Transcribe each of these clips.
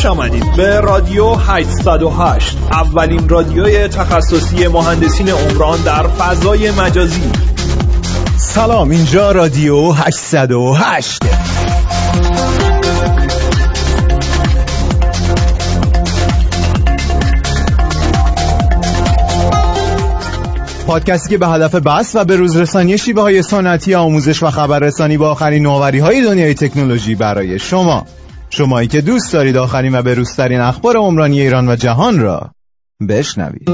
خوش آمدید به رادیو 808، اولین رادیوی تخصصی مهندسین عمران در فضای مجازی. سلام، اینجا رادیو 808. پادکستی که به هدف بحث و به روز رسانی شیوه‌های سنتی آموزش و خبررسانی با آخرین نوآوری‌های دنیای تکنولوژی برای شمایی که دوست دارید آخرین و به‌روزترین اخبار عمرانی ایران و جهان را بشنوید.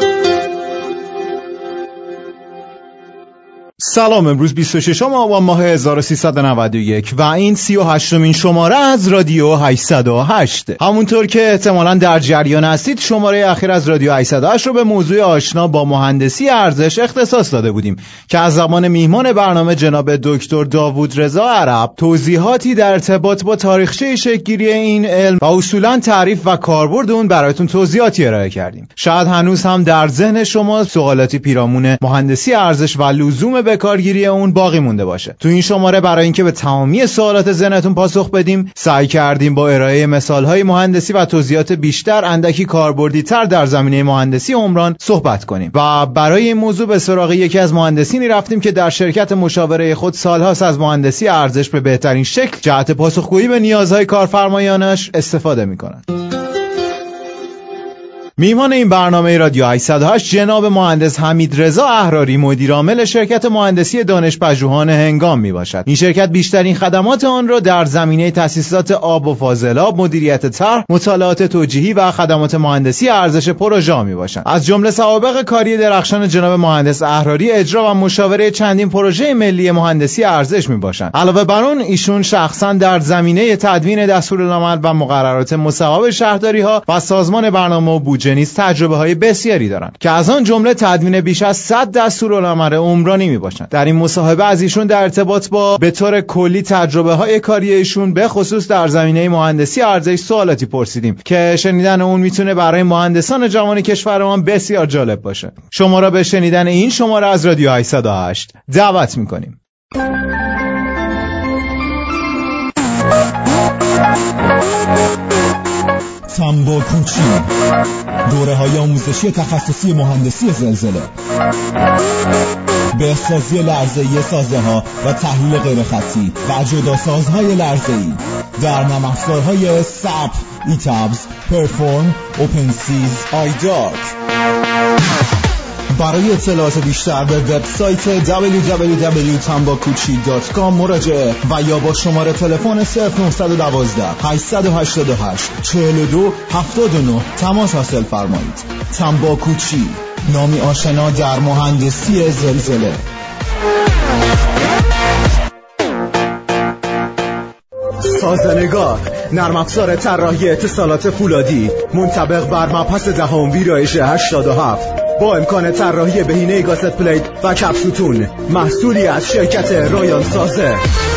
سلام، امروز 26 آبان ماه 1391 و این 38مین شماره از رادیو 808. همونطور که احتمالاً در جریان هستید، شماره اخیر از رادیو 808 رو به موضوع آشنا با مهندسی ارزش اختصاص داده بودیم که از زبان میهمان برنامه جناب دکتر داوود رضا عرب توضیحاتی در ارتباط با تاریخچه شکل‌گیری این علم و اصولاً تعریف و کاربرد اون براتون توضیحاتی ارائه کردیم. شاید هنوز هم در ذهن شما سوالاتی پیرامون مهندسی ارزش و لزوم به کارگیری اون باقی مونده باشه. تو این شماره برای اینکه به تمامی سوالات ذهنتون پاسخ بدیم، سعی کردیم با ارائه مثال‌های مهندسی و توضیحات بیشتر اندکی کاربردی تر در زمینه مهندسی عمران صحبت کنیم و برای این موضوع به سراغ یکی از مهندسینی رفتیم که در شرکت مشاوره خود سالهاست از مهندسی ارزش به بهترین شکل جهت پاسخگویی به نیازهای کارفرمایانش استفاده می‌کنند. میهمان این برنامه رادیو 808 جناب مهندس حمید رضا احراری، مدیر عامل شرکت مهندسی دانشپژوهان هنگام می باشد. این شرکت بیشترین خدمات آن را در زمینه تأسیسات آب و فاضلاب، مدیریت طرح، مطالعات توجیهی و خدمات مهندسی ارزش پروژه می باشند. از جمله سوابق کاری درخشان جناب مهندس احراری اجرا و مشاوره چندین پروژه ملی مهندسی ارزش می باشند. علاوه بر آن، ایشون شخصا در زمینه تدوین دستورالعمل و مقررات مصوب شهرداری‌ها و سازمان برنامه و بودجه نیز تجربه‌های بسیاری دارند که از آن جمله تدوین بیش از 100 دستورالعمل عمرانی میباشند. در این مصاحبه از ایشون در ارتباط با به طور کلی تجربه‌های کاری ایشون به خصوص در زمینه مهندسی ارزش سوالاتی پرسیدیم که شنیدن اون میتونه برای مهندسان جوان کشورمان بسیار جالب باشه. شما را به شنیدن این شماره از رادیو 808 دعوت می‌کنیم. تنباکوچی، دوره‌های آموزشی تخصصی مهندسی زلزله، بهسازی لرزه‌ای سازه‌ها و تحلیل غیرخطی و جداسازهای لرزه‌ای در نرم افزارهای SAP, ETABS, Perform, OpenSeas, iDark. برای اطلاعات بیشتر به وبسایت www.tambakuchi.com مراجعه و یا با شماره تلفن 0912 888 42 79 تماس حاصل فرمایید. تنباکوچی، نامی آشنا در مهندسی زلزله. سازنگار، نرم افزار طراحی اتصالات فولادی منطبق بر مبحث دهم ویرایش 87 با امکان طراحی بهینه گاست پلیت و کپسوتون، محصولی از شرکت رایان سازه.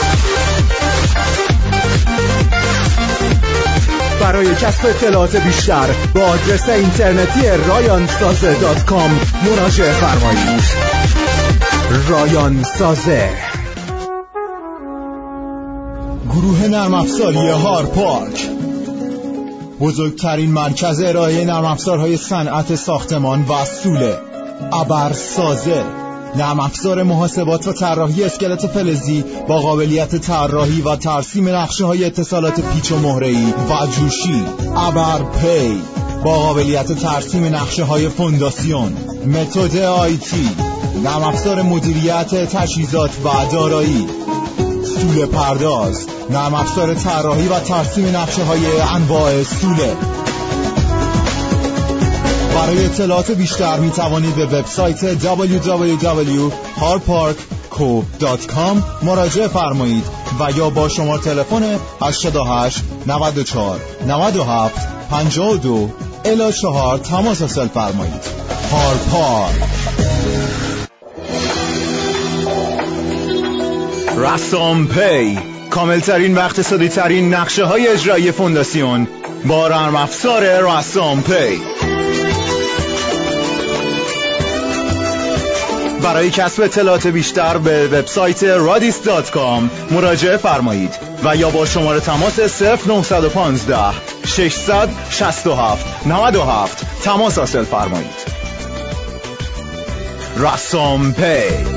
برای کسب اطلاعات بیشتر با آدرس اینترنتی rayansazeh.com مراجعه فرمایید. رایان سازه. گروه نرم افزاری هار پارک، بزرگترین مرکز ارائه نرم افزارهای صنعت ساختمان و سوله. ابرسازه، نرم افزار محاسبات و طراحی اسکلت فلزی با قابلیت طراحی و ترسیم نقشه‌های اتصالات پیچ و مهره‌ای و جوشی. ابرپی، با قابلیت ترسیم نقشه‌های فونداسیون. متد آیتی، نرم افزار مدیریت تجهیزات و دارایی. سوله پرداز، نرم افزار طراحی و ترسیم نقشه‌های انواع سوله. برای اطلاعات بیشتر می توانید به وبسایت www.harparkco.com مراجعه فرمایید و یا با شماره تلفن 88 94 97 52 الی 4 تماس حاصل فرمایید. هارپارک. رسام پی، کاملترین و اقتصادی ترین نقشه های اجرایی فونداسیون با نرم افزار رسام پی. برای کسب اطلاعات بیشتر به وبسایت radis.com مراجعه فرمایید و یا با شماره تماس 0915 667 97 تماس حاصل فرمایید. رسام پی.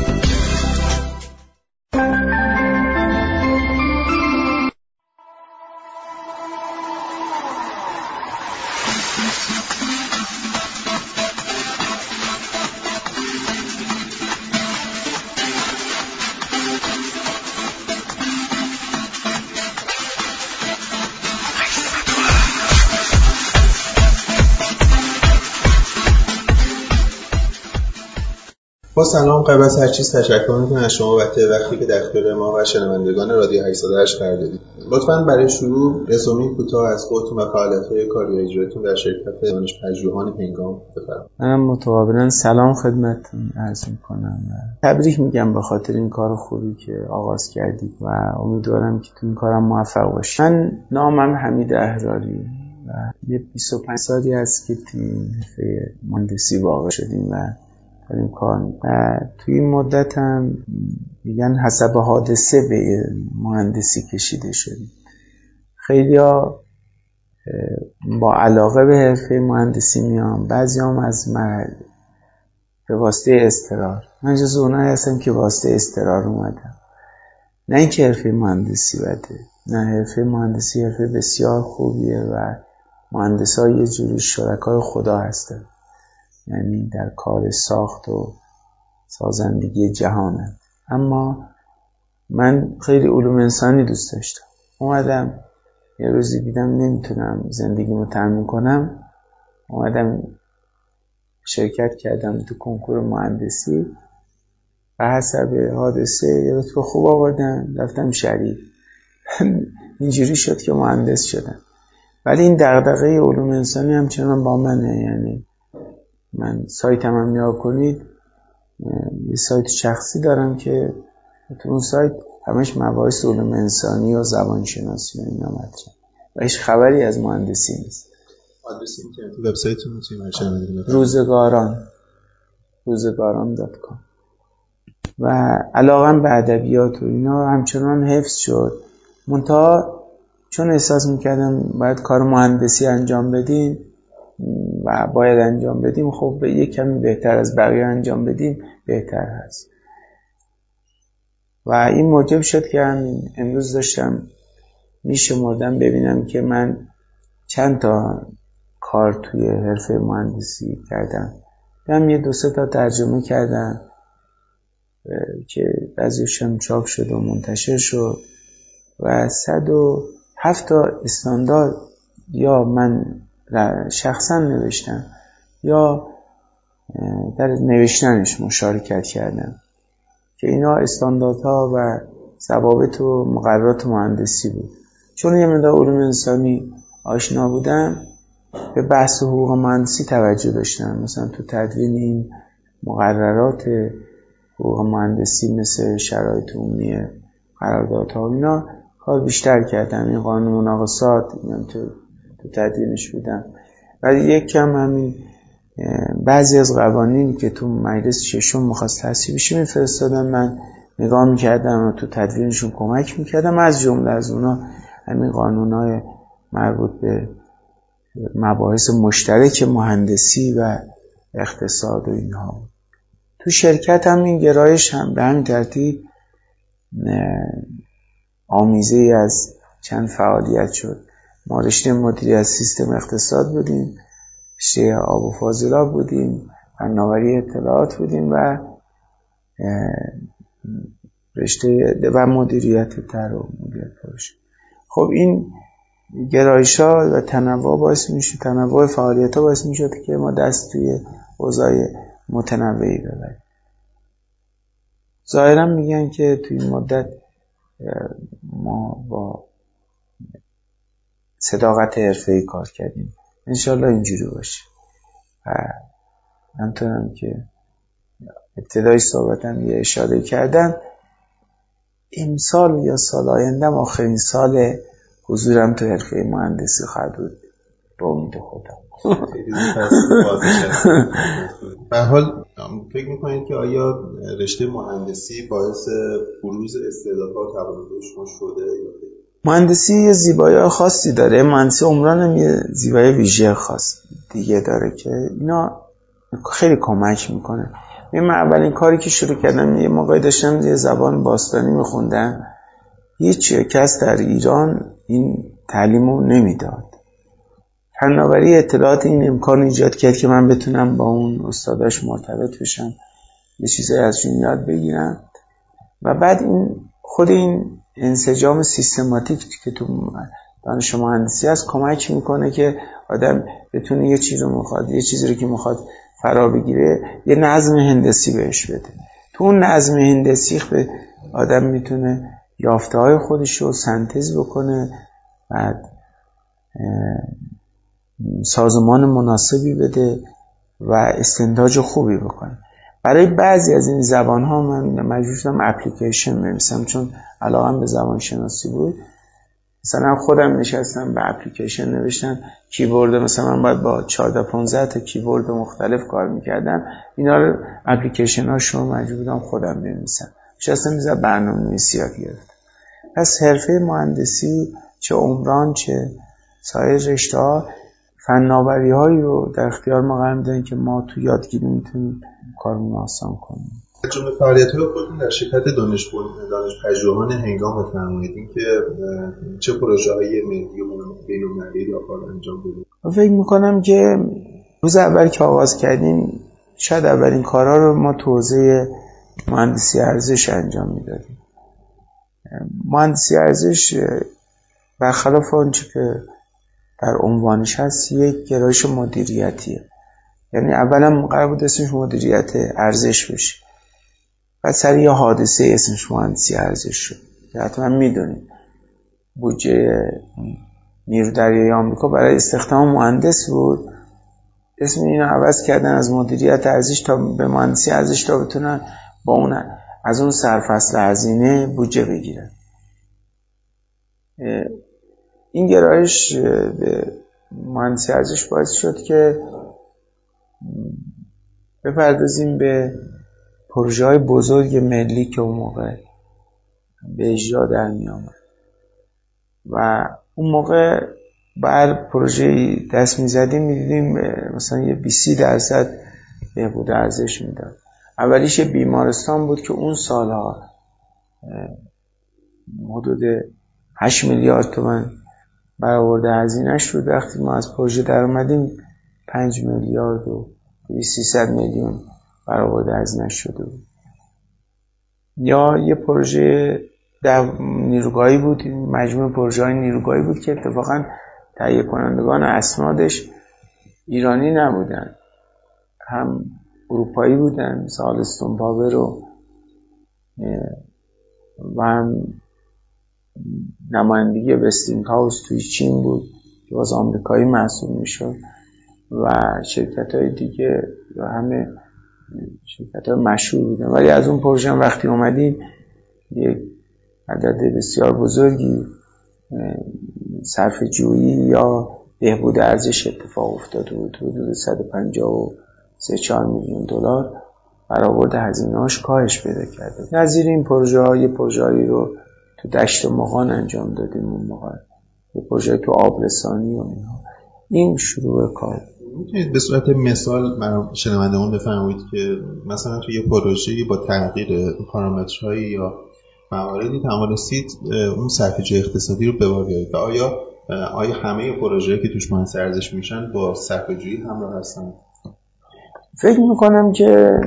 با سلام، قبل از هر چیز تشکر می‌کنم از شما بابت وقتی که در اختیار ما و شنوندگان رادیو 808 قرار دادید. لطفاً برای شروع رزومه کوتاه از خودتون و فعالیت‌های کاری و اجرایتون در شرکت دانشپژوهان هنگام بفرمایید. منم متقابلا سلام خدمتتون عرض می‌کنم و تبریک میگم به خاطر این کار خوبی که آغاز کردید و امیدوارم که تو این کارم موفق باشید. من نامم حمید احراری و یه 25 سالی هست که تو حرفه مهندسی واقع شدیم و داریم کار توی این مدت هم میگن حسب حادثه به مهندسی کشیده شدیم. خیلیا با علاقه به حرفه مهندسی میان، بعضی هم از به واسطه اضطرار. من جز اونایی هستم که واسطه اضطرار اومدم. نه اینکه حرفه مهندسی بده، نه، حرفه مهندسی حرفه بسیار خوبیه و مهندسا یه جوری شرکای خدا هستن، یعنی در کار ساخت و سازندگی جهانه. اما من خیلی علوم انسانی دوست داشتم. اومدم یه روزی دیدم نمیتونم زندگیمو تامین کنم، اومدم شرکت کردم تو کنکور مهندسی و حسب حادثه یه رتبه خوب آوردم، رفتم شریف. اینجوری شد که مهندس شدم. ولی این دغدغه علوم انسانی همچنان با منه. یعنی من سایتم هم نگاه کنید، یه سایت شخصی دارم که تو اون سایت همش مباحث علوم انسانی و زبانشناسی و اینا مطرحه و هیچ خبری از مهندسی نیست. آدرس اینترنتی وبسایتتون رو چه روزگاران.com و علاقم به ادبیات و اینا همچنان حفظ شد. منتها چون احساس میکردم باید کار مهندسی انجام بدیم و باید انجام بدیم، خب به یک کمی بهتر از بقیه انجام بدیم بهتر هست. و این موجب شد که امروز داشتم میشمردم ببینم که من چند تا کار توی حرفه مهندسی کردم. هم یه 2-3 تا ترجمه کردم که بعضیشم چاپ شد و منتشر شد و 107 تا استاندارد یا من شخصا نوشتم یا در نوشتنش مشارکت کردم که اینا استانداردها و ضوابط و مقررات مهندسی بود. چون یه مقدار علوم انسانی آشنا بودم، به بحث حقوق مهندسی توجه داشتم. مثلا تو تدوین این مقررات حقوق مهندسی مثل شرایط عمومی قراردادها و اینا کار بیشتر کردم. این قانون مناقصات تو تدوینش بودم. ولی یک کم همین بعضی از قوانینی که تو مجلس ششم می‌خواست تصویب بشه می‌فرستادن، من نگاه می‌کردم و تو تدوینشون کمک می‌کردم. از جمله از اونا همین قانون‌های مربوط به مباحث مشترک مهندسی و اقتصاد و اینها بود. تو شرکت هم این گرایش هم به همین ترتیب آمیزه‌ای از چند فعالیت شد. ما رشته مدیریت سیستم اقتصاد بودیم، رشته آب و فاضلاب بودیم، فناوری اطلاعات بودیم و رشته و مدیریت طرح و مدیریت پروژه. خب این گرایش‌ها و تنوع فعالیت‌ها باعث می‌شد که ما دست توی اوضاع متنوعی ببریم. ظاهراً میگن که توی این مدت ما با صداقت حرفه‌ای کار کردیم. انشالله اینجوری باشه. همطورم که ابتدای صحبتم یه اشاره کردم، امسال یا سال آیندم آخرین سال حضورم تو حرفه مهندسی خواهد بود به امید خدا. به حال فکر میکنید که آیا رشته مهندسی باعث بروز استعدادها و توانایی شما شده یا مهندسی یه زیبایی خاصی داره. مهندسی عمران هم یه زیبایی ویژه خاص دیگه داره که اینا خیلی کمک میکنه. من اولین کاری که شروع کردم یه موقعی داشتم یه زبان باستانی میخوندم، هیچ کس در ایران این تعلیمو نمیداد. فناوری اطلاعات این امکان ایجاد کرد که من بتونم با اون استاداش مرتبط بشم، یه چیزایی ازشون یاد بگیرم و بعد خود این انسجام سیستماتیک که تو دانش مهندسی هست کمک میکنه که آدم بتونه یه چیزی رو که میخواد فرا بگیره یه نظم هندسی بهش بده. تو اون نظم هندسی به آدم میتونه یافته‌های خودش رو سنتز بکنه، بعد سازمان مناسبی بده و استنتاج خوبی بکنه. برای بعضی از این زبان‌ها من مجبور شدم اپلیکیشن بنویسم چون علاقم به زبان شناسی بود. مثلا خودم نشستم به اپلیکیشن نوشتم، کیبورد مثلا من باید با 14-15 تا کیبورد مختلف کار می‌کردم، اینا رو اپلیکیشن‌هاشو مجبور بودم خودم بنویسم. نشستم می‌ذارم برنامه‌نویسی یاد گرفتم. پس حرفه مهندسی چه عمران چه سایر رشته‌ها فناوری‌هایی رو در اختیار ما قرار میدن که ما تو یادگیری میتونیم کارمون آسان کنیم. جمله فعالیت‌های خودتون در شرکت دانش پژوهان هنگام بفرمایید که چه پروژه‌های ملی و بین‌المللی رو کار انجام بدید؟ فکر می‌کنم که روز اول که آغاز کردیم شاید اولین کارها رو ما تو حوزه مهندسی ارزش انجام میدادیم. مهندسی ارزش برخلاف آنچه که در عنوانش هست یک گرایش مدیریتیه. یعنی اولا قرار بود اسمش مدیریت ارزش بشه، بعد سر یه حادثه اسمش مهندسی ارزش شد. حتما میدونید بودجه نیرو دریایی آمریکا برای استخدام مهندس بود، اسم اینو عوض کردن از مدیریت ارزش تا به مهندسی ارزش تا بتونن با اون از اون سرفصل هزینه بودجه بگیرن. این گرایش به مهندسی ارزش باعث شد که بپردازیم به پروژه‌های بزرگ ملی که اون موقع به اجرا در می آمد و اون موقع بر پروژه دست می زدیم می دیدیم مثلا یه 20% بهبود ارزش می داد. اولیش بیمارستان بود که اون سالها حدود 8 میلیارد تومان برآورده هزینه‌اش رو. وقتی ما از پروژه در اومدیم 5 میلیارد و 300 میلیون برآورده هزینه‌اش شده بود. یا یه پروژه در نیروگاهی بود، مجموعه پروژه‌های نیروگاهی بود که اتفاقا تهیه کنندگان اسنادش ایرانی نبودن، هم اروپایی بودن، مثل آلستون پاور و هم نمایندگی وستینگ هاوس توی چین بود که باز آمریکایی محسوب میشد و شرکت‌های دیگه و همه شرکت‌های مشهور بودن. ولی از اون پروژه وقتی اومدیم یک عدد بسیار بزرگی صرف جویی یا بهبود ارزش اتفاق افتاده بود. حدود 153 میلیون دلار برآورد هزینه‌اش کاهش پیدا کرده. نظیر این پروژه‌ها یه پروژه‌ای رو تو دشت مغان انجام دادیم اون موقع، یه پروژه تو آبرسانی و اینها. این شروع کار. میتونید به صورت مثال برای شنوندگان بفرمایید که مثلا تو یه پروژه‌ای با تغییر پارامترهای یا مواردی توانستید اون صرفه‌جویی اقتصادی رو به بار بیارید و آیا همه پروژه‌ای که توش مهندسی ارزش میشن با صرفه‌جویی همراه هستن؟ فکر میکنم که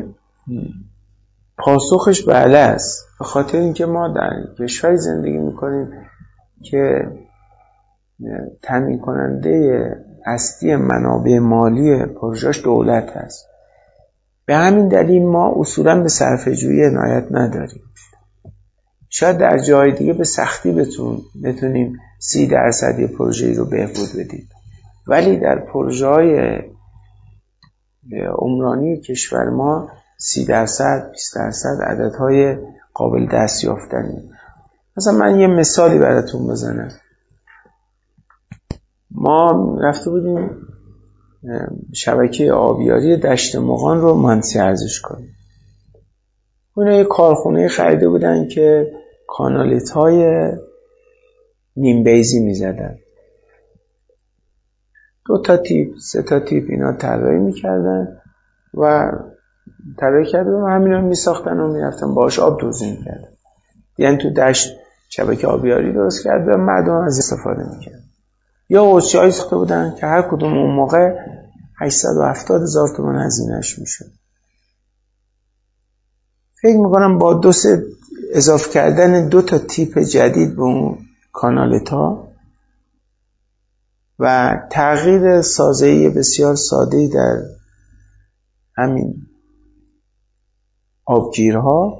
پاسخش بله است، به خاطر اینکه ما در کشوری زندگی میکنیم که تامین کننده اصلی منابع مالی پروژه‌اش دولت است. به همین دلیل ما اصولاً به صرفه‌جویی عنایت نداریم. شاید در جای دیگه به سختی بتونیم 30% یه پروژه‌ای رو بهبود بدیم، ولی در پروژه‌های عمرانی کشور ما 30%، 20% عددهای قابل دستیافتنی. مثلا من یه مثالی براتون بزنم. ما رفته بودیم شبکه آبیاری دشت مغان رو مهندسی ارزش کنیم. اونا یه کارخونه خریده بودن که کانالیت های نیم بیزی می زدن. 2 تیپ 3 تیپ اینا طراحی میکردن و طراحی کردن و همینا میساختن و میرفتن باهاش آب دوزی میکردن. یعنی تو دشت شبکه آبیاری درست کرد و مردم از استفاده میکردن. یا حوضچه‌ای ساخته بودن که هر کدوم اون موقع 870,000 تومان هزینه‌اش میشد. فکر میکنم با اضافه کردن 2 تیپ جدید به اون کانالتا و تغییر سازه‌ای بسیار ساده‌ای در همین آبگیرها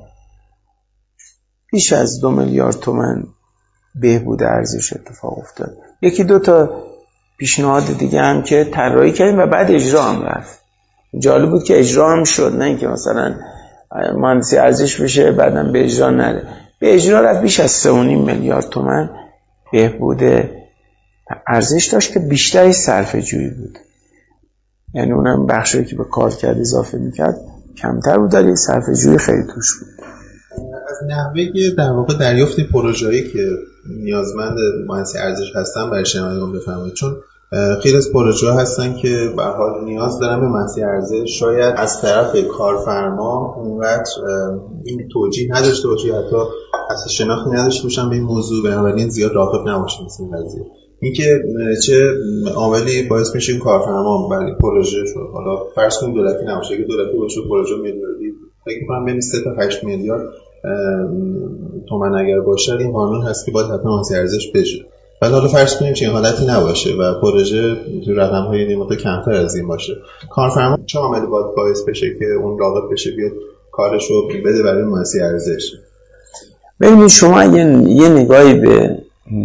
بیش از 2 میلیارد تومان بهبود ارزش اتفاق افتاد. 1-2 پیشنهاد دیگه هم که طراحی کردیم و بعد اجرا هم رفت. جالب بود که اجرا هم شد، نه اینکه مثلا مهندسی ارزش بشه بعدم به اجرا نره. به اجرا رفت. بیش از 3.5 میلیارد تومان بهبود ارزش داشت که بیشتری صرفه جویی بود. یعنی اونم بخشی که به کارکرد اضافه میکرد کمتر بود، ولی صرفه جویی خیلی توش بود. از نحوه در واقع دریافت پروژه‌ای که نیازمند مهندسی ارزش هستن برای شنوندگان بفرمایید، چون خیلی از پروژه‌ها هستن که به حال نیاز دارن به مهندسی ارزش، شاید از طرف کارفرما اونقدر این توجیه نداشته باشه، حتی اصلا شناختی نداشته باشن به این موضوع، بنابراین زیاد راغب نباشن مثل این قضیه. اینکه چه عاملی باعث میشه این کارفرما برای پروژه شد، حالا فرض کنیم دولتی نباشه، که دولتی باشه پروژه میلیاردی، فکر می‌کنم بین 3 تا 8 میلیارد تومان اگر باشه این قانون هست که باید حتما مهندسی ارزش بشه. ولی حالا فرض کنیم چنین حالتی نباشه و پروژه تو رقم‌های دیگه کمتر از این باشه، کارفرما چه عاملی باید باعث بشه که اون راغب بشه بیاد کارشو بده برای مهندسی ارزش؟ ببینید شما یه نگاهی به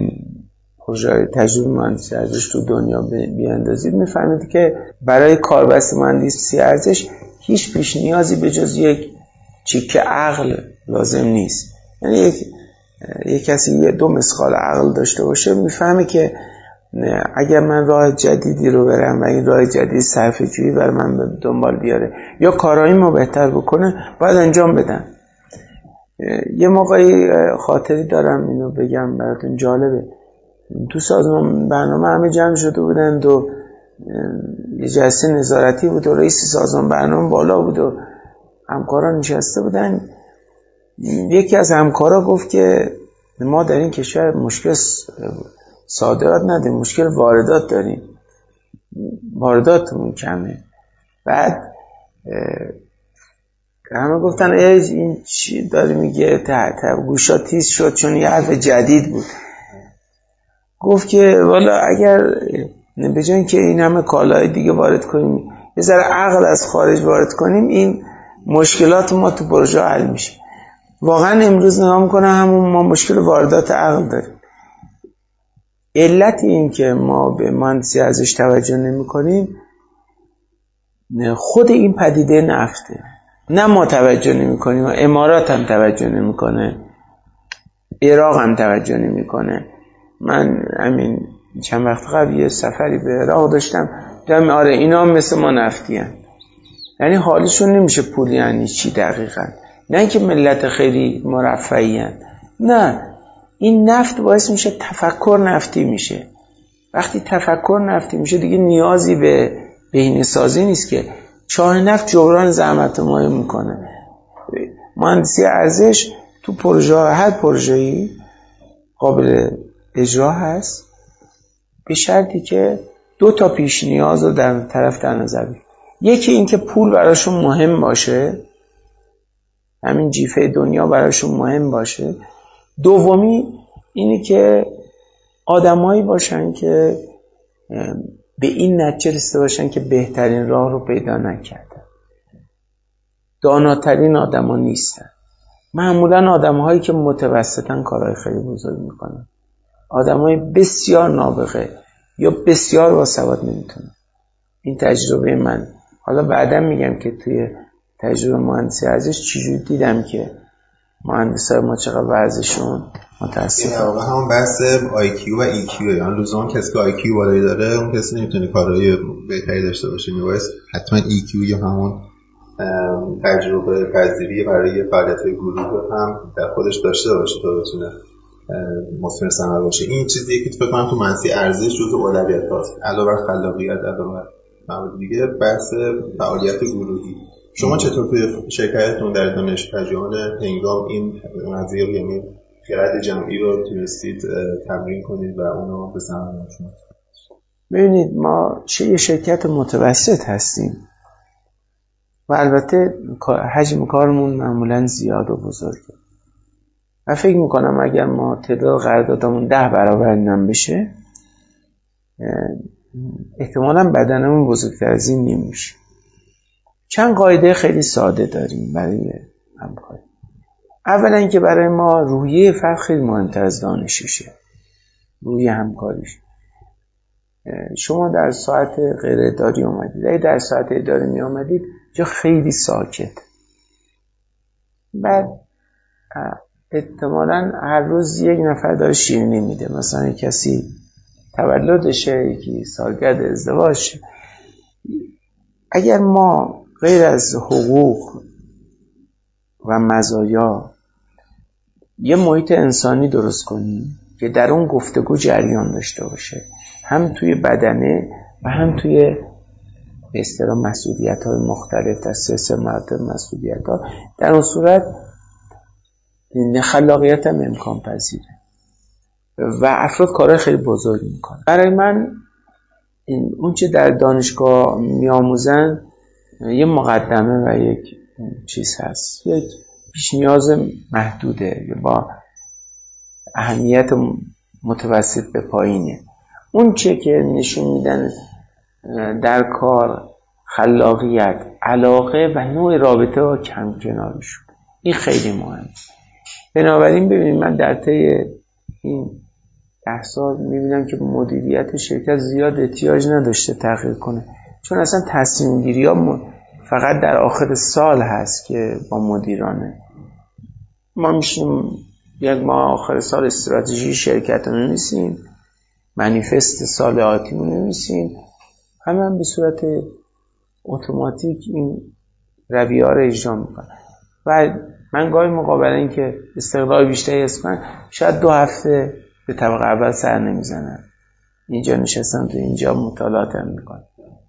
پروژه تجربه مهندسی ارزش تو دنیا بیاندازید، میفهمید که برای کاربست مهندسی ارزش هیچ پیش نیازی به جز یک چیکه عقل لازم نیست. یعنی یک کسی 2 مسخال عقل داشته باشه میفهمه که اگر من راه جدیدی رو برم و این راه جدید صرفه جویی بر من دنبال بیاره یا کاراییمو بهتر بکنه باید انجام بدم. یه موقعی خاطری دارم اینو بگم براتون جالبه. تو سازمان برنامه همه جمع شده بودند و یه جلسه نظارتی بود و رئیس سازمان برنامه بالا بود و همکاران نشسته بودن. یکی از همکارا گفت که ما در این کشور مشکل صادرات نداریم، مشکل واردات داریم، وارداتمون کمه. بعد همه گفتن این چی داری میگه؟ گوشا تیز شد چون یه حرف جدید بود. گفت که والا اگر به جای اینکه این همه کالای دیگه وارد کنیم یه ذره عقل از خارج وارد کنیم، این مشکلات ما تو پروژه حل میشه. واقعا امروز نگاه میکنه همون ما مشکل واردات عقل داریم. علت این که ما به مهندسی ارزش توجه نمی کنیم خود این پدیده نفته. نه ما توجه نمی کنیم، امارات هم توجه نمی کنه، عراق هم توجه نمی کنه. من همین چند وقت قبل یه سفری به عراق داشتم، دیدم آره اینا هم مثل ما نفتی هن. یعنی حالشون نمیشه پول یعنی چی دقیقا. نه اینکه ملت خیلی مرفعی هن. نه، این نفت باعث میشه تفکر نفتی میشه. وقتی تفکر نفتی میشه دیگه نیازی به بهینه سازی نیست که چاه نفت جبران زحمت ما میکنه. مهندسی ارزش تو پروژه، هر پروژه‌ای قابل اجرا هست به شرطی که 2 تا پیش نیاز رو در طرف در نظر بگیرید. یکی این که پول براشون مهم باشه، همین جیفه دنیا براشون مهم باشه. دومی اینی که آدمایی باشن که به این نتیجه رسیده باشن که بهترین راه رو پیدا نکردن. داناترین آدما نیستن. معمولا آدم‌هایی که متوسطن کارهای خیلی بزرگ میکنن. آدمای بسیار نابغه یا بسیار باسواد نمیتونن. این تجربه من. حالا بعداً میگم که توی تجربه مهندسی ارزش چجوری دیدم که مهندسای ما چقدر وضعشون متاسفانه. همون بحث IQ و EQ، یعنی لزوما کسی که IQ بالایی داره اون کسی نمیتونه کارهای بهتری داشته باشه، میبایست حتما EQ یا همون تجربه پذیری برای فعالیت‌های گروهی هم در خودش داشته باشه تا بتونه مثمر ثمر باشه. این چیزیه که فکر کنم تو منسی ارزش جزء اولویت هاست، علاوه بر خلاقیت، علاوه بر موارد دیگه. بحث فعالیت گروهی، شما چطور توی شرکتتون در دانشپژوهان هنگام این قضیه یعنی خرد جمعی رو تونستید تمرین کنید و اونو به ثمر رسوندید؟ ببینید ما یه شرکت متوسط هستیم و البته حجم کارمون معمولا زیاد و بزرگه و فکر میکنم اگر ما تعداد قراردادامون 10 برابر نم بشه احتمالاً بدنمون بزرگتر از این نمیشه. چند قاعده خیلی ساده داریم برای همکاری. اولا اینکه برای ما روحیه فرد خیلی مهمتر از دانششه، روحیه همکاریش. شما در ساعت غیر اداری اومدید، اگه در ساعت اداری می آمدید جا خیلی ساکت، بعد احتمالاً هر روز یک نفر داره شیرینی میده، مثلا کسی تولدشه، یکی سالگرد ازدواج. اگر ما غیر از حقوق و مزایا یه محیط انسانی درست کنیم که در اون گفتگو جریان داشته باشه، هم توی بدنه و هم توی به اصطلاح مسئولیت‌های مختلف، در 3 مراتب مسئولیت‌ها، در اون صورت خلاقیت هم امکان پذیره و افراد کارهای خیلی بزرگ میکنن. برای من اون چه در دانشگاه میآموزن یه مقدمه و یک چیز هست، یک پیش نیاز محدوده با اهمیت متوسط به پایینه. اون چه که نشون میدن در کار خلاقیت، علاقه و نوع رابطه با کم کناریشون، این خیلی مهمه. بنابراین ببینید من در طی این 10 سال میبینم که مدیریت شرکت زیاد احتیاج نداشته تغییر کنه، چون اصلا تصمیم گیری ها فقط در آخر سال هست که با مدیرانه. ما میشیم یک ماه آخر سال استراتژی شرکت رو نویسیم، منیفست سال آتیمون نویسیم، همه به صورت اتوماتیک این رویه ها رو اجرا میکنن و من گاهی مقابل این که استقلال بیشتری حس کنم شاید 2 هفته به طبقه اول سر نمیزنن، اینجا نشستم تو اینجا مطالعات هم میکنم.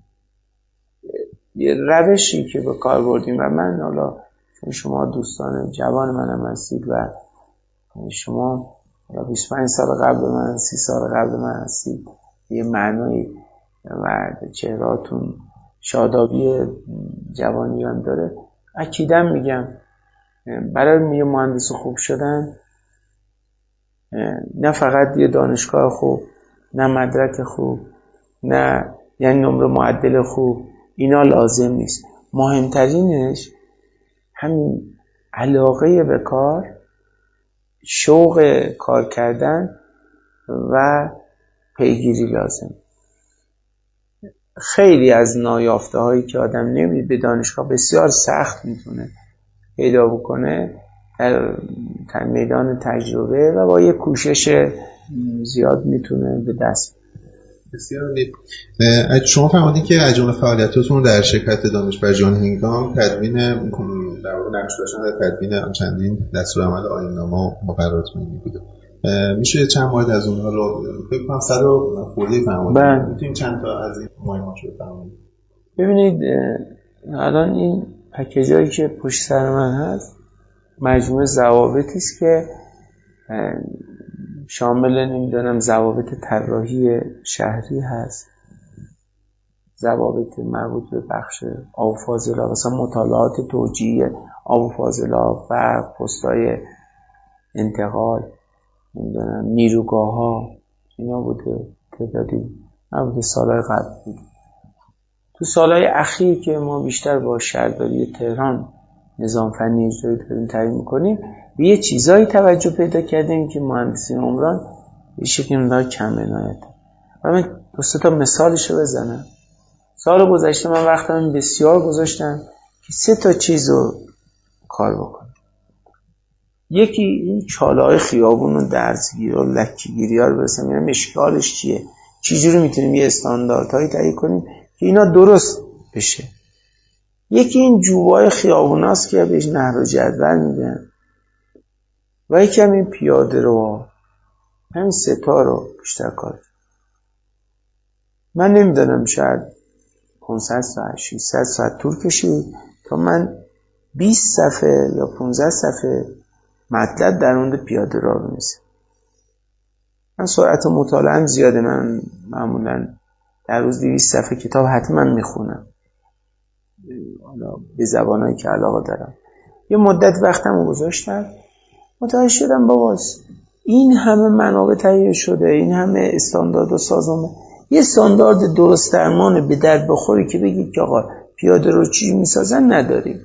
یه روشی که به کار بردیم و من حالا چون شما دوستان جوان منم هستید و شما 25 سال قبل من 30 سال قبل من هستید، یه معنی و چهراتون شادابی جوانی هم داره. اکیدم میگم برای یه مهندس خوب شدن نه فقط یه دانشگاه خوب، نه مدرک خوب، نه یعنی نمره معدل خوب، اینا لازم نیست. مهمترینش همین علاقه به کار، شوق کار کردن و پیگیری لازم. خیلی از نایافته هایی که آدم نمید به دانشگاه بسیار سخت میتونه پیدا بکنه در میدان تجربه و با یه کوشش زیاد میتونه به دست. بسیار عالی. شما فرمودید که از جمله فعالیتاتون در شرکت دانشپژوهان هنگام تدوین در واقع نقش داشتن در تدوین چندین دستورالعمل آیین‌نامه و مقررات ملی بوده. میشه چند مورد از اونها رو فکر کنم 100 خورده فرمودید، میتونید چند تا از این مهمات رو بفرمایید؟ ببینید الان این پکیجایی که پشت سر من هست مجموعه ضوابطی است که شامل نمیدونم ضوابط طراحی شهری هست، ضوابط مربوط به بخش آب و فاضلاب، مثلا مطالعات توجیهی آب و فاضلاب و پست‌های انتقال، نمیدونم نیروگاه‌ها، اینا بوده. تعدادی نبوده، سالهای قبل بود. تو سالهای اخیر که ما بیشتر با شهرداری تهران نظام فنی اجرایی داریم تعیین می‌کنیم، به یه چیزایی توجه پیدا کردیم که مهندسین عمران به شکلی مقدار کم عنایت. و من 2 تا مثالش رو بزنم. سال گذشته من وقتم بسیار گذاشتم که 3 تا چیز رو کار بکنم. یکی این چاله‌های خیابون و درزگیر و لکه‌گیری ها رو برسم، میگم اشکالش چیه، چجوری میتونیم یه استانداردهایی تهیه کنیم که اینا درست بشه. یکی این جوبای خیابوناست که بهش نهر و جدول میگن و یکی هم این پیاده رو، همین سه تا رو بیشتر کار. من نمیدونم، شاید 500 ساعت 600 ساعت طول کشید تا من 20 صفحه یا 15 صفحه مطلب در مورد پیاده رو بنویسم. من سرعت مطالعه‌ام زیاده، من معمولا در روز 200 صفحه کتاب حتما میخونم، حالا به زبانایی که علاقه دارم. یه مدت وقتم گذاشتم، متوجه شدم باباست این همه منابع تهیه شده، این همه استاندارد و سازمان، یه استاندارد درست درمان به درد بخوری که بگید که آقا پیاده رو چی میسازن نداریم.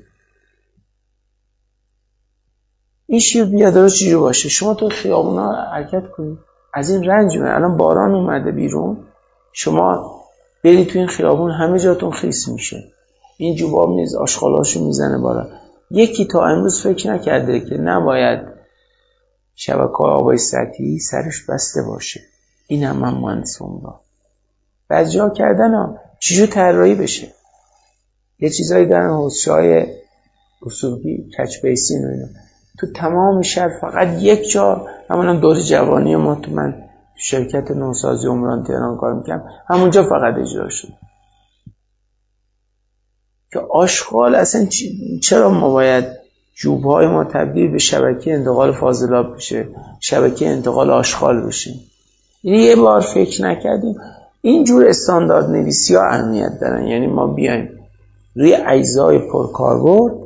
این شیر پیاده رو چی باشه؟ شما تو خیابونا حرکت کنید، از این رنج میبرید. الان باران اومده بیرون، شما برید تو این خیابون همه جاتون خیس میشه، این جوباب نیز آشغالاشو میزنه بالا. یکی تا امروز فکر نکرده که نباید شبکه‌های آبای سطحی سرش بسته باشه. این هم من مهندس عمران بعضی جا کردن ها چجور طراحی بشه. یه چیزایی دارن حوضچه‌های اصولی کچ بیسین و اینا تو تمام شهر، فقط یک جا همونم دور جوانی ما تو من شرکت نوسازی عمران تهران کار میکنم، همونجا فقط اجرا شد که آشغال اصلا چرا ما باید جوبهای ما تبدیل به شبکه انتقال فاضلاب بشه، شبکه انتقال آشغال بشه. یعنی یه بار فکر نکردیم. اینجور استاندارد نویسی ها اهمیت دارن، یعنی ما بیایم روی اجزای پرکاربرد،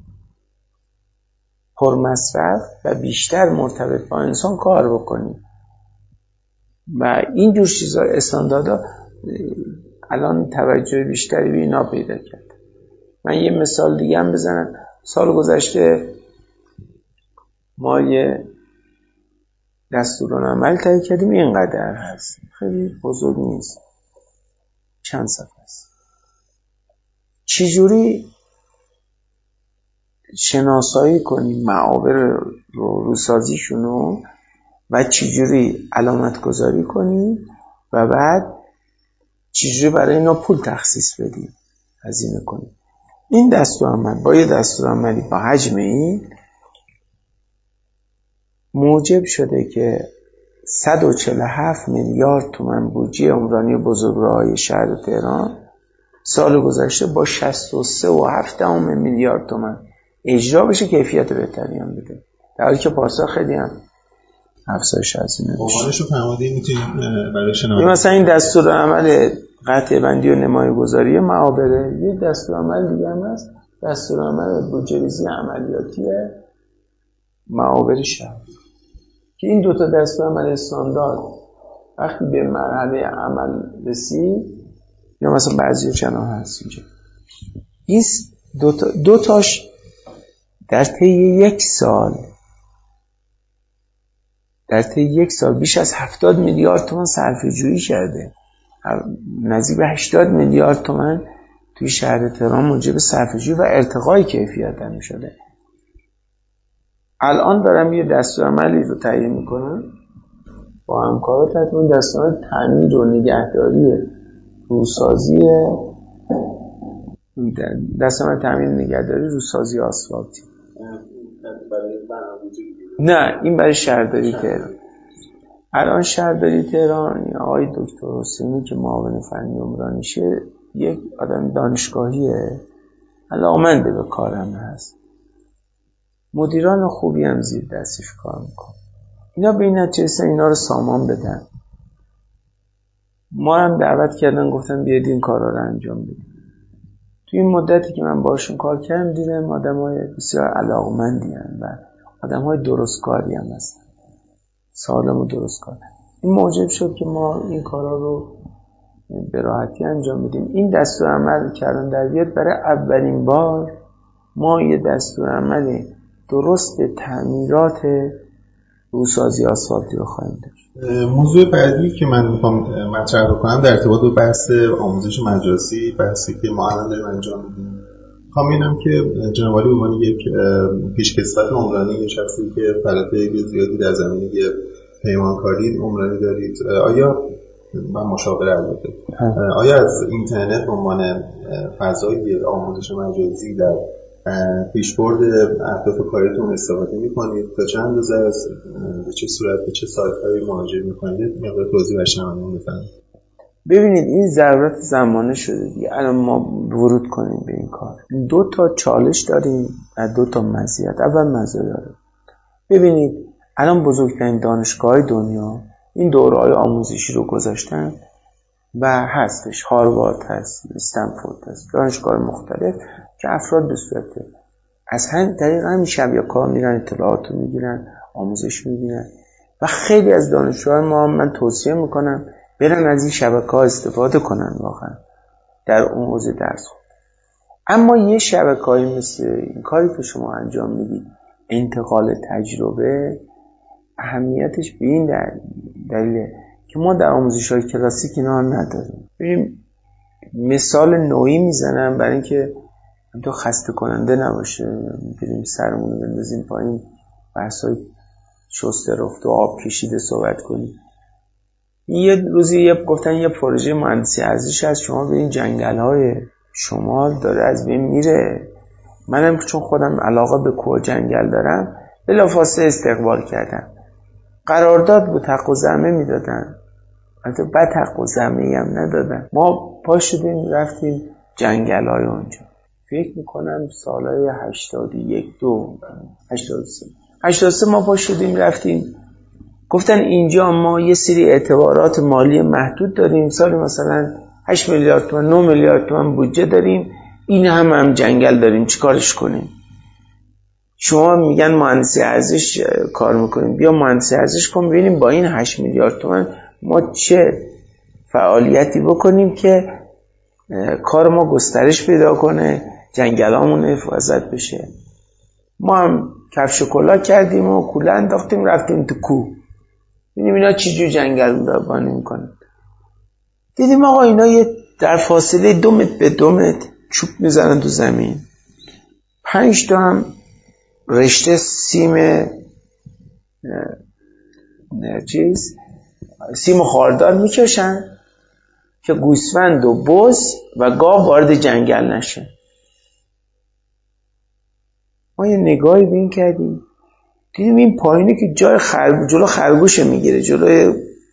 پرمصرف و بیشتر مرتبط با انسان کار بکنیم و اینجور چیزا استانداردها الان توجه بیشتری به اینا پیدا کرد. من یه مثال دیگه هم بزنم. سال گذشته ما یه دستورالعمل تهیه کردیم، اینقدر هست، خیلی بزرگ نیست، چند صفحه است. چجوری شناسایی کنیم معابر رو روسازیشونو و چجوری علامت گذاری کنیم و بعد چجوری برای اینا پول تخصیص بدیم، هزینه کنیم. این دستورالعمل با یه دستورالعملی با حجم این موجب شده که 147 میلیارد تومان بودجه عمرانی بزرگراهای شهر تهران سال گذشته با 63.7 میلیارد تومان اجرا بشه، کیفیت بهتری هم بده، در حالی که پارسال خیلی هم افزایش هزینه داشت. قوانینشو فرمودید میتونید برای شنونده مثلا این دستورالعمل قطع بندی و نمایه‌گذاری معابر، یه دستورالعمل دیگه هم هست، دستورالعمل بودجه‌ریزی عملیاتی معابر شهر، که این دوتا دستورالعمل استاندارد وقتی به مرحله عمل رسید، یا مثلا بعضی چنان هست اینجا، این دوتاش در طی یک سال بیش از 70 میلیارد تومان صرفه جویی کرده، نزدیک به 80 میلیارد تومان توی شهر تهران موجب صرفه جویی و ارتقای کیفیت هم شده. الان دارم یه دستورالعملی رو تهیه میکنم با همکاراتون، دستورالعمل تعمیر و نگهداری روسازی، دستورالعمل تعمیر نگهداری روسازی آسفالتی. نه، این برای شهرداری تهران. الان شهرداری تهران آقای دکتر حسینی که معاون فنی عمرانیشه، یک آدم دانشگاهیه، علاقه‌مند به کارم هست، مدیران خوبی هم زیر دستش کار میکنه. اینا به این نتیجه رسیدن اینا رو سامان بدن. ما هم دعوت کردن، گفتن بیاید این کارا رو انجام بدیم. توی این مدتی که من باشون کار کردم دیدم آدمای بسیار علاقه‌مندی هستن و آدمای درستکاری هم هستن، سالم و درستکار. این موجب شد که ما این کارا رو به راحتی انجام بدیم. این دستورالعمل کردن در بیاد، برای اولین بار ما یه دستورالعمل درست تعمیرات روسازی آسفالتی رو خواهیم داشت. موضوع بعدی که من میخوام مطرح بکنم در ارتباط با بحث آموزش مجازی، بحثی که ما الان داریم انجام میدیم، می‌بینم که جناب عالی به عنوان یک پیشکسوت عمرانی، یک شخصی که فعالیت زیادی در زمینه پیمانکاری عمرانی دارید، آیا من مشاوره البته آیا از اینترنت به عنوان فضای آموزش مجازی در پیشبرد اهداف کاریتون استفاده می‌کنید؟ تا چند اندازه است؟ به چه صورت، به چه سایت‌هایی مراجعه می‌کنید؟ مقدار توضیح بشنویم بفرمایید. ببینید این ضرورت زمانه شده دیگه. الان ما ورود کنیم به این کار، 2 تا چالش داریم و 2 تا مزیت. اول مزایا رو ببینید. الان بزرگترین دانشگاه دنیا این دوره‌های آموزشی رو گذاشتن و هستش. هاروارد هست، استنفورد هست، دانشگاه مختلف که افراد به صورت از طریق همین شبکه‌ها میرن اطلاعات رو میگیرن، آموزش میبینن و خیلی از دانشجوهای ما من توصیه میکنم برن از این شبکه‌ها استفاده کنن واقعا در اون حوزه درس خود. اما یه شبکه‌ای مثل این کاری که شما انجام میدید، انتقال تجربه، اهمیتش به این دلیله که ما در آموزش‌های کلاسیک اینا نداریم. ببین مثال نوعی میزنم برای اینکه تو خسته کننده نباشه، بریم سرمون رو بندازیم پایین بحث‌های شسته رفت و آب کشیده صحبت کنیم. یه روزی گفتن یه پروژه مهندسی ارزش هست، شما برین جنگل‌های شمال داره از بین میره. منم چون خودم علاقه به کوه جنگل دارم بلافاصله استقبال کردم. قرارداد بود، حق و زحمه میدادن، البته بعد حق و زحمه‌ای هم ندادن. ما پا شدیم رفتیم جنگل‌های اونجا. فکر میکنم سالهای 83 ما پا شدیم رفتیم. گفتن اینجا ما یه سری اعتبارات مالی محدود داریم، سال مثلا 8 میلیارد تومان 9 میلیارد تومان بودجه داریم، این هم جنگل داریم، چیکارش کنیم؟ شما میگن مهندسی ارزش کار میکنیم، بیا مهندسی ارزش کن ببینیم با این 8 میلیارد تومان ما چه فعالیتی بکنیم که کار ما گسترش پیدا کنه، جنگلامون حفاظت بشه. ما هم کفش و کلاه کردیم و کوله انداختیم رفتیم تو کوه، ببینیم اینا چی جو جنگل بانی میکنن. دیدیم آقا اینا یه در فاصله 2 متر به 2 متر چوب میزنن تو زمین، 5 تا هم رشته سیم خاردار میکشن که گوسفند و بز و گاو وارد جنگل نشه. ما یه نگاهی به این کردیم، دیدیم این پایینه که جای جلو خرگوش میگیره، جلوی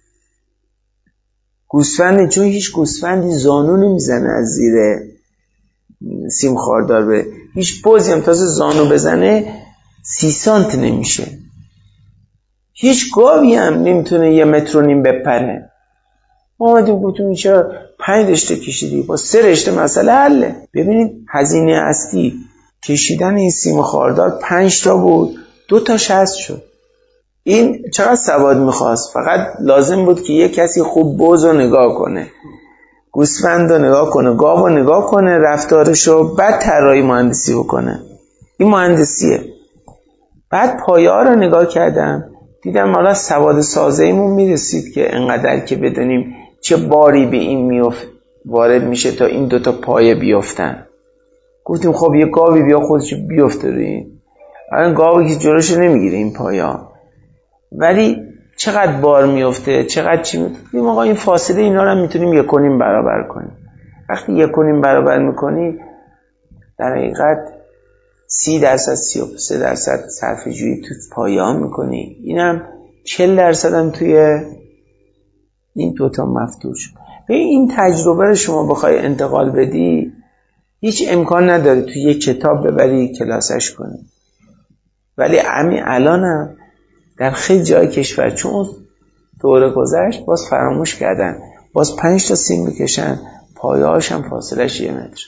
گوسفند، چون هیچ گوسفندی زانو نمیزنه از زیر سیم خاردار به هیچ بزی هم تازه زانو بزنه 30 سانت نمیشه. هیچ گاوی هم نمیتونه 1.5 متر بپره. ما آمدیم گفتیم این چرا 5 رشته کشیدی، با 3 رشته مسئله حله. ببینید هزینه اصلی کشیدن این سیم خاردار 5 تا بود، 2 تاش هست شد. این چقدر سواد میخواست؟ فقط لازم بود که یه کسی خوب بز رو نگاه کنه، گوسفند رو نگاه کنه، گاو رو نگاه کنه، رفتارش رو، بعد طراحی مهندسی بکنه. این مهندسیه. بعد پایه ها رو نگاه کردم، دیدم حالا سواد سازه‌ایمون میرسید که انقدر که بدونیم چه باری به این وارد میشه تا این 2 تا پایه بیافتن. گفتیم خب یه گاوی بیا خودش بیفته روی این. الان گاوی که جلوش نمیگیره این پایا، ولی چقدر بار میفته، چقدر چی میفته. آقا این فاصله اینا رو میتونیم 1.5 برابر کنیم. وقتی 1.5 برابر میکنی در حقیقت 30% 33% صرفه جویی تو پایه ها میکنی، اینم 40% هم توی این 2 تا مفتوح شد. به این تجربه رو شما بخوای انتقال بدی هیچ امکان نداره توی یک کتاب ببری کلاسش کنی. ولی همین الانم در خیلی جای کشور چون دوره گذشت باز فراموش کردن، باز 5 تا سیم میکشن، پایه هاش هم فاصلش 1 متر.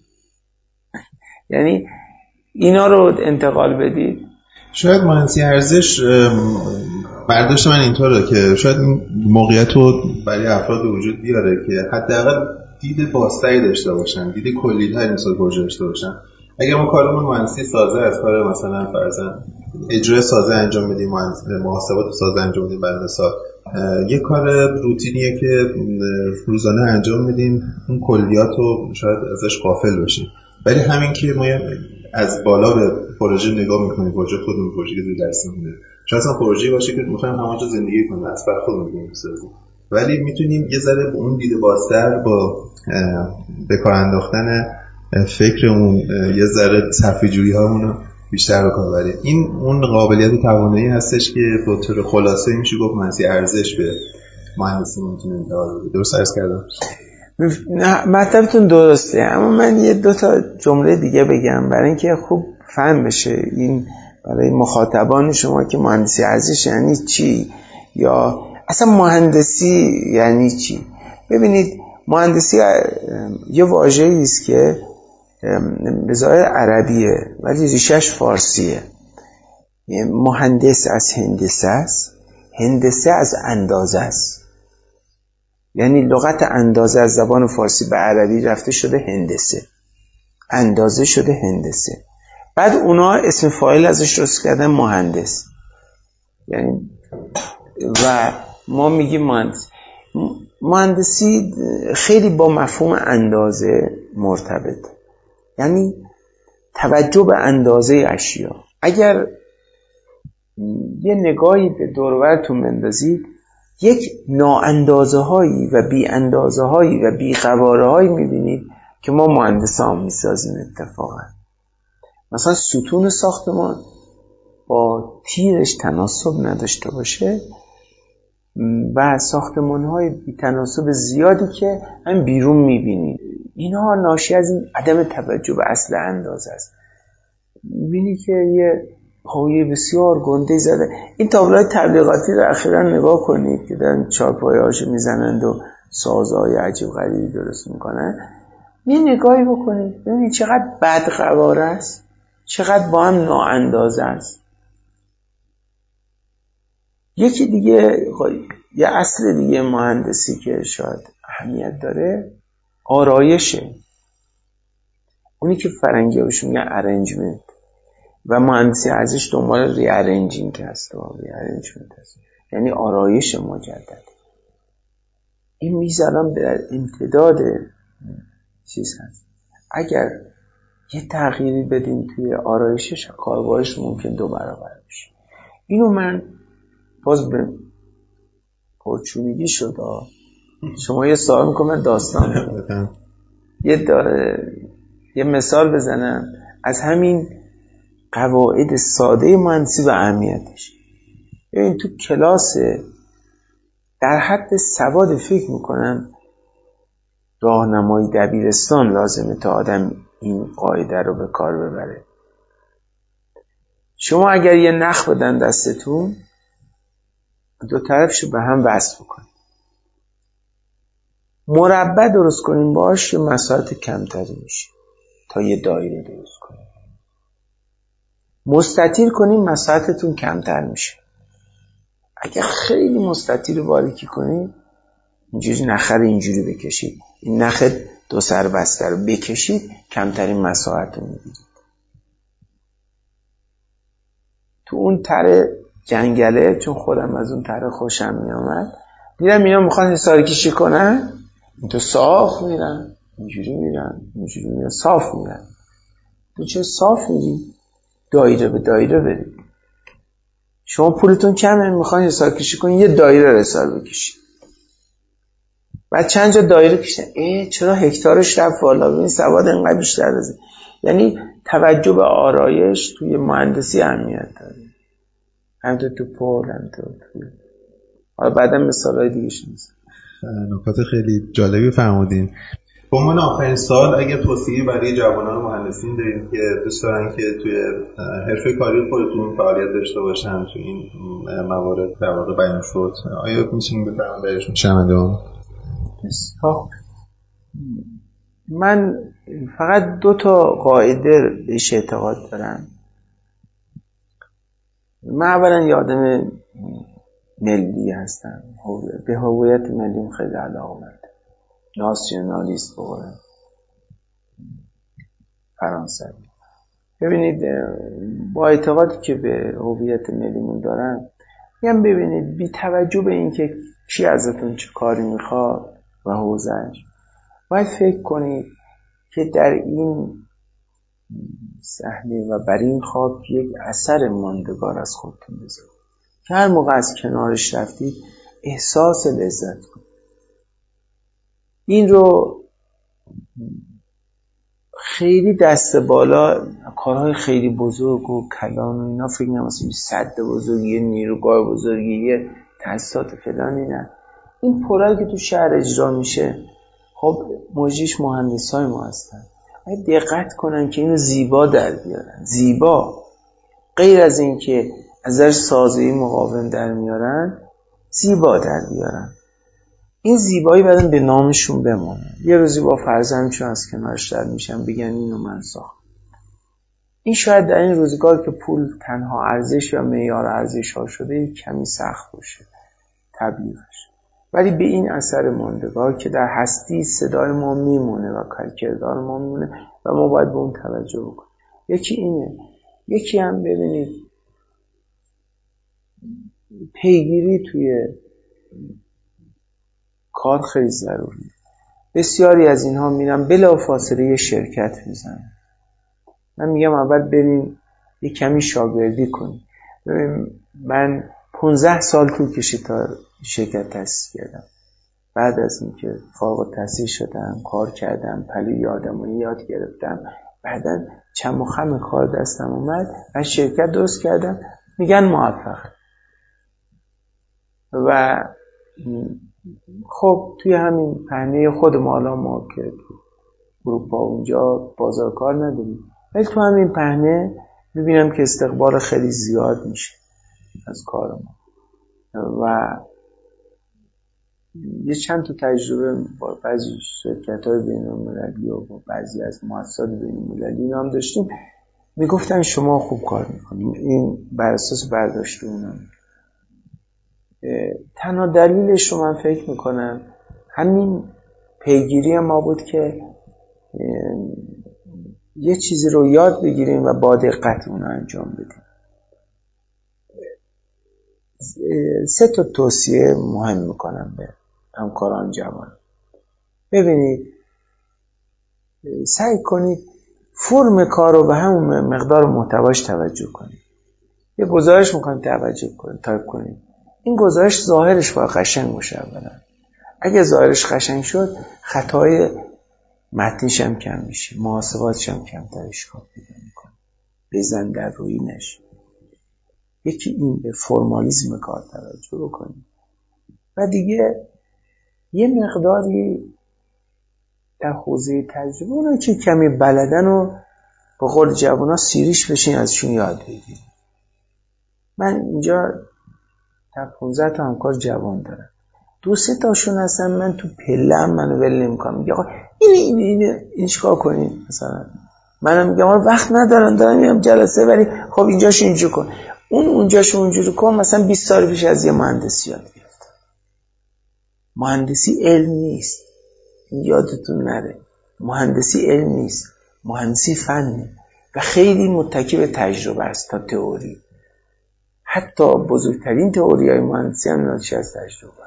یعنی اینا رو انتقال بدید. شاید مهندسی ارزش برداشت من اینطوره که شاید این موقعیت رو برای افراد وجود بیاره که حداقل دید بازتری داشته باشن، دید کلی‌تری نسبت به پروژه داشته باشن. اگر ما کارمون مهندسی سازه از کار مثلا فرضاً اجرای سازه انجام بدیم، محاسبات سازه انجام بدیم، برای مثال یک کار روتینیه که روزانه انجام میدیم، اون کلیات رو شاید ازش غافل بشیم. ولی همین که ما از بالا به پروژه نگاه میکنیم، پروژه خودمون، پروژه که در دستمونه، شاید اصلا پروژه‌ای باشه که می‌خوایم همونجا زندگی کنیم، از بر خودمون بسازیم، ولی میتونیم یه ذره به اون دید بازتر با به کار انداختن فکرمون یه ذره صرفه‌جویی هامون رو بیشتر به کار ببریم. این اون قابلیت و توانایی هستش که به طور خلاصه میشه گفت منسی ارزش به مهندسی میتونه انتقال بده. درست عرض کردم؟ نه مطلبتون درسته، اما من یه دو تا جمله دیگه بگم برای اینکه خوب فهم بشه این برای مخاطبان شما که مهندسی ارزش یعنی چی یا اصلا مهندسی یعنی چی. ببینید مهندسی یه واژه‌ای است که به ظاهر عربیه ولی ریشش فارسیه. مهندس از هندسه است، هندسه از اندازه است. یعنی لغت اندازه از زبان فارسی به عربی رفته شده هندسه، اندازه شده هندسه. بعد اونا اسم فاعل ازش درست کردن مهندس، یعنی و ما میگیم مهندس. مهندسی خیلی با مفهوم اندازه مرتبط، یعنی توجه به اندازه اشیا. اگر یه نگاهی به دور و برتون بندازید، یک نااندازه هایی و بی اندازه هایی و بی قواره هایی میبینید که ما مهندسان میسازیم. اتفاقا مثلا ستون ساختمان با تیرش تناسب نداشته باشه و ساختمان های بی تناسب زیادی که هم بیرون میبینید، اینها ناشی از این عدم توجه به اصل اندازه است. میبینی که یه پایه بسیار گنده زده. این تابلوهای تبلیغاتی رو اخیراً نگاه کنید که دارن چارپایه‌هاشو میزنند و سازهای عجیب غریبی درست میکنن. یه نگاهی بکنید ببینید چقدر بد قواره است، چقدر با هم نااندازه است. یکی دیگه یه اصل دیگه مهندسی که شاید اهمیت داره آرایشه، اونی که فرنگی ها بهشون میگن ارنجمنت و مهندسی ارزش دنبال ری ارنجینگ هست و ری ارنجمنت هست، یعنی آرایش مجدد. این میزنم به امتداد چیز هست. اگر یه تغییری بدیم توی آرایشش، کاربارش ممکن 2 برابر بشه. اینو من باز به پرچونگی شد. شما یه سوال میکنم داستان یه مثال بزنم از همین قواعد ساده مهندسی و اهمیتش. ببین تو کلاس در حد سواد فکر میکنم راهنمای دبیرستان لازمه تا آدم این قاعده رو به کار ببره. شما اگر یه نخ بدن دستتون، 2 طرفشو به هم وصل بکنید، مربع درست کنیم باش، یه مساحت کمتری میشه تا یه دایره درست کنیم. مستطیل کنیم مساحتتون کمتر میشه. اگر خیلی مستطیل رو باریکی کنیم، اینجوری نخ رو اینجوری بکشید، این نخ 2 سر بسته رو بکشید، کمترین مساحت رو میگیرید. تو اون تره جنگله، چون خودم از اون تره خوشم میامد، دیدم اینا میخوان حساری کشی کنن، این تو صاف میرن، اینجوری میرن، اینجوری میرن، صاف میرن. تو چه صاف میری؟ دایره به دایره برید. شما پولتون کمه، میخوان حسار کشی کنید، یه دایره رو حسار بکشید. بعد چند جا دایره کشیدن، چرا هکتارش رفت بالا؟ ببین سواد اینقدر بیشتر بزنید. یعنی توجه به آرایش توی مهندسی اهمیت داره. همینطور تو پول، همینطور تو. حالا بعدا مثالای دیگه شنیدم. نکات خیلی جالبی فرمودین. به عنوان آخرین سال اگه توصیه‌ای برای جوانان مهندسین دارین که دوست دارن که توی حرفه کاری خودتون فعالیت داشته باشن توی این موارد در واقع بیان شد، آیا میتونین بفرمایید برایشون شنوندگان؟ من فقط 2 تا قاعده بهش اعتقاد دارم. من اولا یه آدم ملی هستم، به هویت ملیم خیلی علاقه‌مندم، ناسیونالیست بقولم فرانسوی. ببینید با اعتقادی که به هویت ملیمون دارم میگم ببینید بی توجه به این که کی ازتون چه کاری میخواد و حوزه‌اش، باید فکر کنید که در این صحنه و بر این خاک یک اثر ماندگار از خودتون بذارید که هر موقع از کنارش رفتید احساس لذت کنید. این رو خیلی دست بالا کارهای خیلی بزرگ و کلان و اینا فکر نمی‌کنم صد بزرگی، نیروگاه بزرگی، تاسیسات فلانی، نه. این پرایی که تو شهر اجرا میشه، خب مجریش مهندسای ما هستن، باید دقت کنن که اینو زیبا در بیارن. زیبا، غیر از این که ازش سازی مقاوم در میارن، زیبا در بیارن. این زیبایی بعدن به نامشون بمونه. یه روزی با فرزندشون از کنارش رد میشن بگن اینو من ساختم. این شاید در این روزگار که پول تنها ارزش یا معیار ارزش ها شده کمی سخت باشه تبلیغش، ولی به این اثر ماندگار که در هستی صدای ما میمونه و کردار ما میمونه و ما باید به اون توجه بکنیم. یکی اینه. یکی هم ببینید پیگیری توی کار خیلی ضروریه. بسیاری از اینها میرن بلافاصله یه شرکت میزنن. من میگم اول بریم یه کمی شاگردی کنیم. من 15 سال طول کشید تا شرکت تأسیس کردم. بعد از اینکه فارغ التحصیل شدم، کار کردم، پلوی آدمایی یاد گرفتم، بعداً چم و خم کار دستم اومد و شرکت درست کردم. میگن موفق. و خب توی همین پهنه خود ما که اروپا اونجا بازار کار نداریم، ولی تو همین پهنه میبینم که استقبال خیلی زیاد میشه از کار ما و یه چند تا تجربه با بعضی شرکت‌های بین‌المللی و با بعضی از مؤسسات بین‌المللی اینا هم داشتیم. میگفتن شما خوب کار میکنیم، این بر اساس برداشت اونا. تنها دلیلش رو من فکر میکنم همین پیگیری ما بود که یه چیزی رو یاد بگیریم و با دقت اون رو انجام بدیم. 3 تا توصیه مهم میکنم به همکاران جوان. ببینید، سعی کنید فرم کار رو به همون مقدار محتواش توجه کنید. یه گزارش میکنید توجه کنید، تایپ کنید. این گزارش ظاهرش باید قشنگ باشه اولا. اگه ظاهرش قشنگ شد، خطای متنش هم کم میشه، محاسباتش هم کمتر اشکال پیدا میکنه. بزن در روی نشه. یکی این به فرمالیسم کار توجه بکنید. و دیگه یه مقداری در حوزه تجربه اونایی که کمی بلدن و به قول جوونا سیریش بشین ازشون یاد بگیرید. من اینجا تا 15 تا همکار جوان دارم. 2-3 تاشون هستن من تو پله‌ام منو ول نمی‌کنم. میگه آقا این چیکار کنیم مثلا. منم میگم وقت ندارم دارم میام جلسه، ولی خب اینجاشو اینجوری کن، اونجاشو اونجوری کن. مثلا 20 سال پیش از یه مهندسی یاد گرفتم. مهندسی علم نیست، یادتون نره. مهندسی علم نیست، مهندسی فنه و خیلی متکی به تجربه است تا تئوری. حتی بزرگترین تئوری‌های مهندسی هم ناشی از تجربه.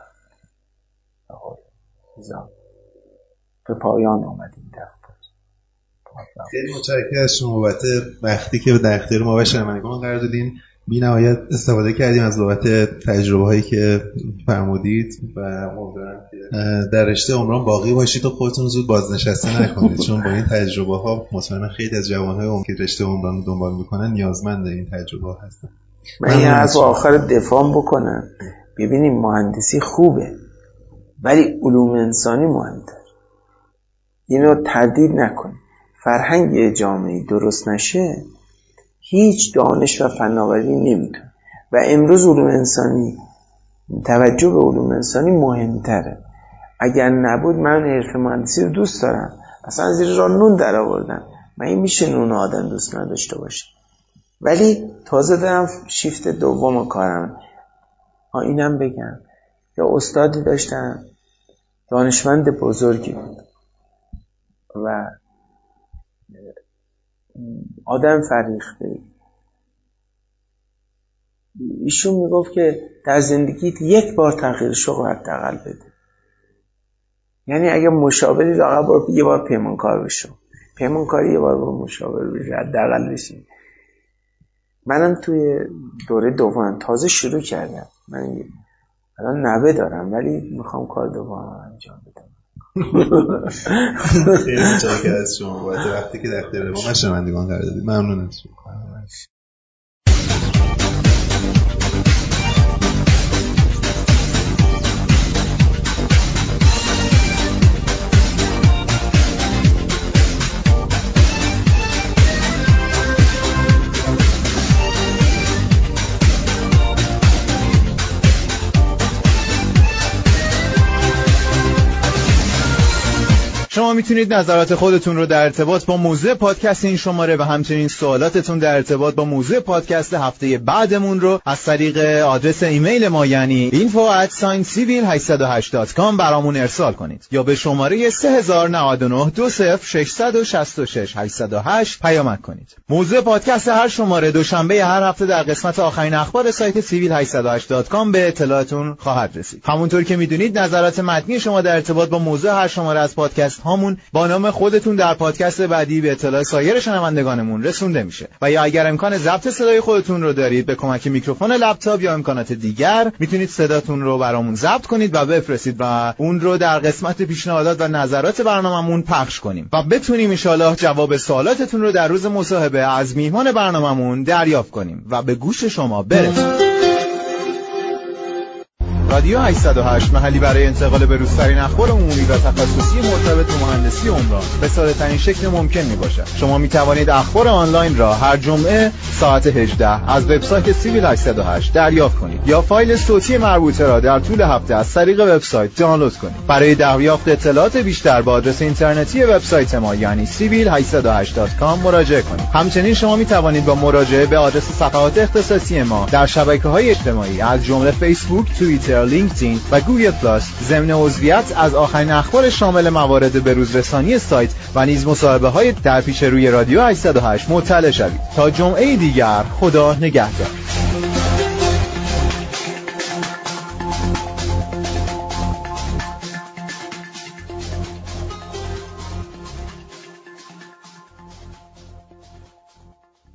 به پایان آمد این دفتر. خیلی متشکرم از شما بابت وقتی که در اختیار ما و شنوندگان قرار دادین. بی‌نهایت استفاده کردیم از بابت تجربه‌هایی که فرمودید و امیدوارم که در رشته عمران باقی باشید و خودتون زود بازنشسته نکنید، چون با این تجربه‌ها مطمئنا خیلی از جوان‌های که رشته عمران رو دنبال می‌کنن نیازمند این تجربه‌ها هستن. من یه از آخر دفاع بکنم. ببینیم مهندسی خوبه، ولی علوم انسانی مهم‌تر. اینو تردید نکنید. فرهنگ جامعه درست نشه، هیچ دانش و فناوری نمیتونه. و امروز علوم انسانی، توجه به علوم انسانی مهمتره. اگر نبود، من حرفه مهندسی رو دوست دارم، اصلا زیر راه نون در آوردم. من این میشه نون آدم دوست نداشته باشه، ولی تازه دارم شیفت دوم کارم. اینم بگم، یا استادی داشتم دانشمند بزرگی بود و آدم فریخته. ایشون میگفت که در زندگیت 1 بار تغییر شغل حداقل بده. یعنی اگه مشاوری لااقل برو یه بار پیمانکار بشو، پیمانکاری یه بار با مشاور بشه حداقل بشیم. منم توی دوره دوم تازه شروع کردم، من الان نوه دارم ولی میخوام کار دوم انجام بدم. خیلی متشکرم از شما بابت وقتی که در اختیار ما شنوندگان قرار دادید. ممنون از شما. شما میتونید نظرات خودتون رو در ارتباط با موضوع پادکست این شماره و همچنین سوالاتتون در ارتباط با موضوع پادکست هفته بعدمون رو از طریق آدرس ایمیل ما یعنی info@civil808.com برامون ارسال کنید یا به شماره 3099 20666 808 پیامک کنید. موضوع پادکست هر شماره دوشنبه هر هفته در قسمت آخرین اخبار سایت civil808.com به اطلاعتون خواهد رسید. همونطور که میدونید نظرات متنی شما در ارتباط با موضوع هر شماره از پادکست هامون با نام خودتون در پادکست بعدی به اطلاع سایر شنوندگانمون رسونده میشه. و یا اگر امکان ضبط صدای خودتون رو دارید به کمک میکروفون لپتاپ یا امکانات دیگر میتونید صداتون رو برامون ضبط کنید و بفرستید و اون رو در قسمت پیشنهادات و نظرات برنامه‌مون پخش کنیم و بتونیم ان شاءالله جواب سوالاتتون رو در روز مصاحبه از میهمان برنامه‌مون دریافت کنیم و به گوش شما برسه. رادیو 808 محلی برای انتقال به روزترین اخبار عمومی و تخصصی مرتبط به مهندسی عمران به ساده‌ترین شکل ممکن میباشد. شما میتوانید اخبار آنلاین را هر جمعه ساعت 18 از وبسایت سیویل 808 دریافت کنید یا فایل صوتی مربوطه را در طول هفته از طریق وبسایت دانلود کنید. برای دریافت اطلاعات بیشتر با آدرس اینترنتی وبسایت ما یعنی civil808.com مراجعه کنید. همچنین شما میتوانید با مراجعه به آدرس صفحات اختصاصی ما در شبکه‌های اجتماعی از جمله فیسبوک، توییتر، لینکدین و گوگل پلاس ضمن عضویت از آخرین اخبار شامل موارد بروزرسانی سایت و نیز مصاحبه‌های در پیش روی رادیو 808 مطلع شوید. تا جمعه دیگر خدا نگهدار.